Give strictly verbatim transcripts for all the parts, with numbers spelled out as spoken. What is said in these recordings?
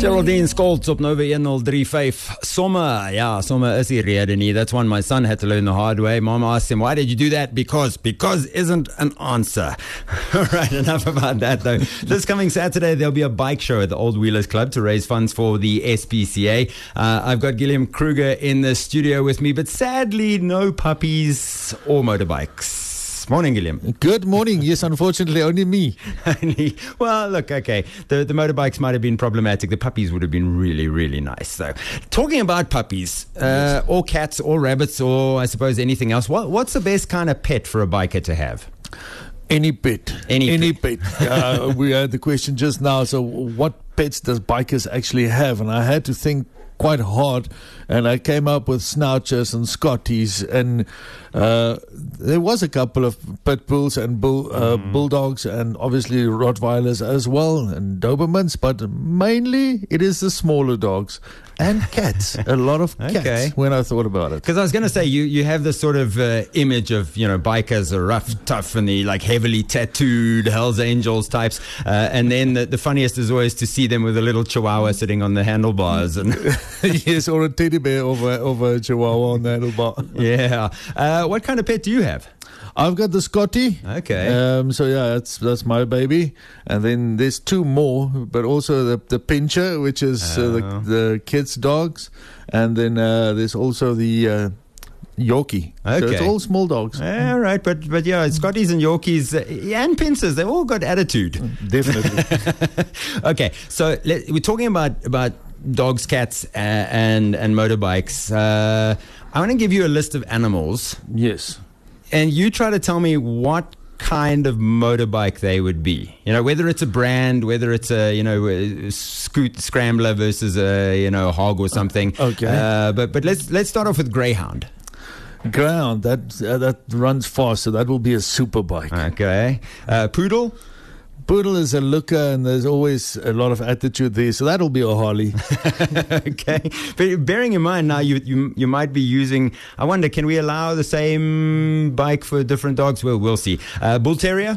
Geraldine Scholz op Nova one oh three five. Summer, yeah, summer is hier rede nie. That's one my son had to learn the hard way. Mom asked him, why did you do that? Because. Because isn't an answer. All right, enough about that though. This coming Saturday, there'll be a bike show at the Old Wheelers Club to raise funds for the S P C A. Uh, I've got Gilliam Kruger in the studio with me, but sadly, no puppies or motorbikes. Morning, Gilliam. Good morning. Yes, unfortunately, only me. Well, look, okay. The the motorbikes might have been problematic. The puppies would have been really, really nice, though. Talking about puppies, uh, yes. or cats, or rabbits, or I suppose anything else, what, what's the best kind of pet for a biker to have? Any pet. Any, Any pet. pet. uh, we had the question just now. So what pets does bikers actually have? And I had to think quite hard, and I came up with Schnauchers and Scotties, and uh, there was a couple of pit bulls and bull, uh, mm. bulldogs, and obviously Rottweilers as well, and Dobermans, but mainly it is the smaller dogs and cats. A lot of cats. Okay. When I thought about it, because I was going to say you you have this sort of uh, image of, you know, bikers are rough, tough, and the like heavily tattooed Hells Angels types, uh, and then the, the funniest is always to see them with a little Chihuahua sitting on the handlebars and. Yes, or a teddy bear over over a Chihuahua on the handlebar. Yeah. Uh, what kind of pet do you have? I've got the Scotty. Okay. Um, so yeah, that's that's my baby, and then there's two more, but also the the Pinscher, which is oh. uh, the the kids' dogs, and then uh, there's also the uh, Yorkie. Okay. So it's all small dogs. All right, but but yeah, Scotties and Yorkies uh, and Pinsers, they've all got attitude. Definitely. Okay, so let, we're talking about about. dogs, cats, uh, and and motorbikes. Uh, I want to give you a list of animals. Yes. And you try to tell me what kind of motorbike they would be. You know, whether it's a brand, whether it's a, you know, a scoot scrambler versus a, you know, a hog or something. Okay. Uh, but but let's let's start off with Greyhound. Greyhound, that uh, that runs fast, so that will be a super bike. Okay. Uh, Poodle. Poodle is a looker, and there's always a lot of attitude there, so that'll be a Harley. Okay, but bearing in mind now, you, you you might be using. I wonder, can we allow the same bike for different dogs? Well, we'll see. Uh, Bull Terrier.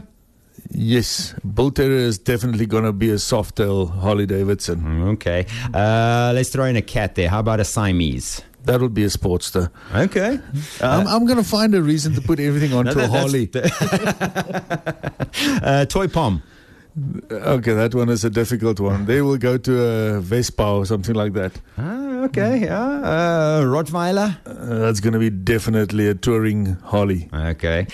Yes, Bull Terrier is definitely going to be a Softail Harley Davidson. Okay, uh, let's throw in a cat there. How about a Siamese? That would be a Sportster. Okay. Uh, I'm, I'm going to find a reason to put everything onto no, that, a Harley. The uh, Toy Pom. Okay, that one is a difficult one. They will go to a Vespa or something like that. Ah, okay. Yeah. Uh, Rottweiler. Uh, that's going to be definitely a touring Harley. Okay.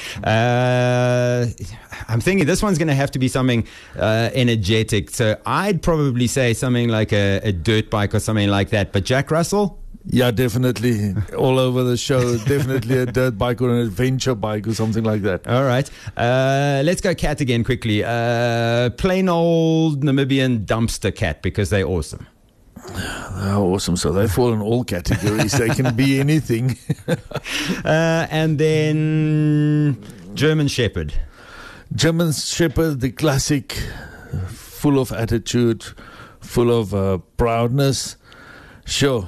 Uh, I'm thinking this one's going to have to be something uh, energetic. So I'd probably say something like a, a dirt bike or something like that. But Jack Russell? Yeah, definitely. All over the show. Definitely a dirt bike or an adventure bike or something like that. All right. Uh, let's go cat again quickly. Uh, plain old Namibian dumpster cat, because they're awesome. They're awesome. So they fall in all categories. They can be anything. uh, and then German Shepherd. German Shepherd, the classic, full of attitude, full of uh, proudness. Sure.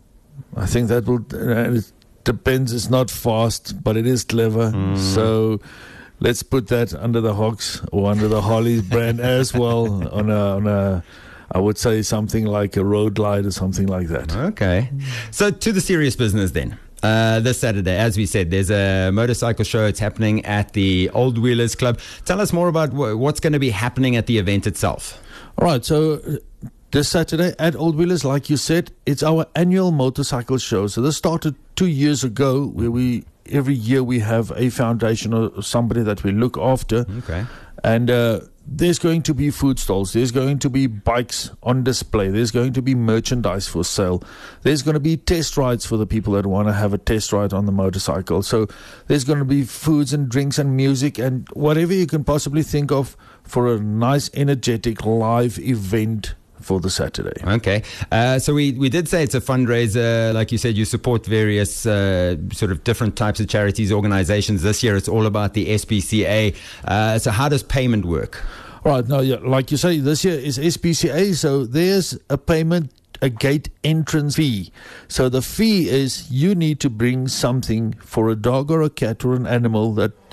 I think that will, uh, it depends. It's not fast, but it is clever. Mm. So let's put that under the Hogs or under the Harley brand as well. On a, on a, I would say something like a Road Glide or something like that. Okay. So to the serious business then. Uh, this Saturday, as we said, there's a motorcycle show. It's happening at the Old Wheelers Club. Tell us more about wh- what's going to be happening at the event itself. All right. So this Saturday at Old Wheelers, like you said, it's our annual motorcycle show. So this started two years ago, where we every year we have a foundation or somebody that we look after. Okay. And uh, there's going to be food stalls. There's going to be bikes on display. There's going to be merchandise for sale. There's going to be test rides for the people that want to have a test ride on the motorcycle. So there's going to be foods and drinks and music and whatever you can possibly think of for a nice, energetic, live event for the Saturday. Okay. Uh, so we, we did say it's a fundraiser. Like you said, you support various uh, sort of different types of charities, organizations. This year it's all about the S P C A. Uh, so how does payment work? All right. Now, yeah, like you say, this year is S P C A. So there's a payment, a gate entrance fee. So the fee is you need to bring something for a dog or a cat or an animal that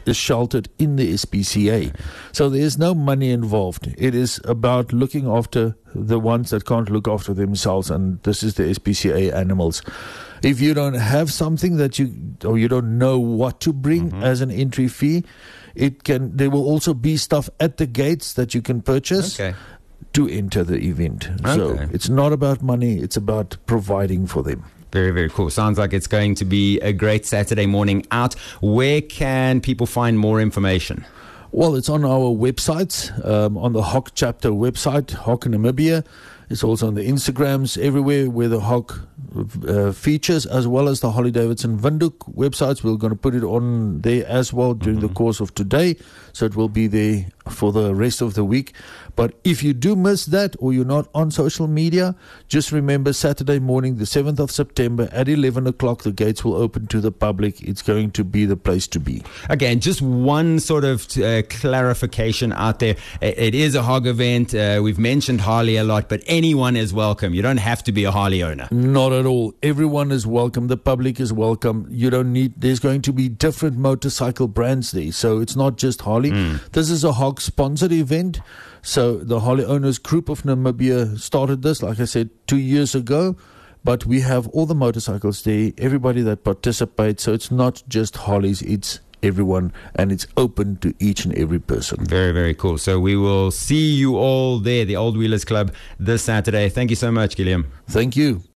is sheltered in the S P C A. So there's no money involved. It is about looking after the ones that can't look after themselves, and this is the S P C A animals. If you don't have something that you, or you don't know what to bring mm-hmm. as an entry fee, it can. There will also be stuff at the gates that you can purchase okay. to enter the event. Okay. So it's not about money, it's about providing for them. Very, very cool. Sounds like it's going to be a great Saturday morning out. Where can people find more information? Well, it's on our websites, um, on the H O C chapter website, H O C Namibia. It's also on the Instagrams, everywhere where the H O C uh, features, as well as the Harley Davidson Windhoek websites. We're going to put it on there as well during mm-hmm. the course of today, so it will be there for the rest of the week. But if you do miss that, or you're not on social media, just remember Saturday morning, the seventh of September at eleven o'clock, the gates will open to the public. It's going to be the place to be. Again, just one sort of uh, clarification out there. It is a H O G event. Uh, we've mentioned Harley a lot, but anyone is welcome. You don't have to be a Harley owner. Not at all. Everyone is welcome. The public is welcome. You don't need, there's going to be different motorcycle brands there. So it's not just Harley. Mm. This is a H O G sponsored event. So the Harley Owners Group of Namibia started this, like I said, two years ago. But we have all the motorcycles there, everybody that participates. So it's not just Harleys, it's everyone, and it's open to each and every person. Very, very cool. So we will see you all there, the Old Wheelers Club, this Saturday. Thank you so much, Gilliam. Thank you.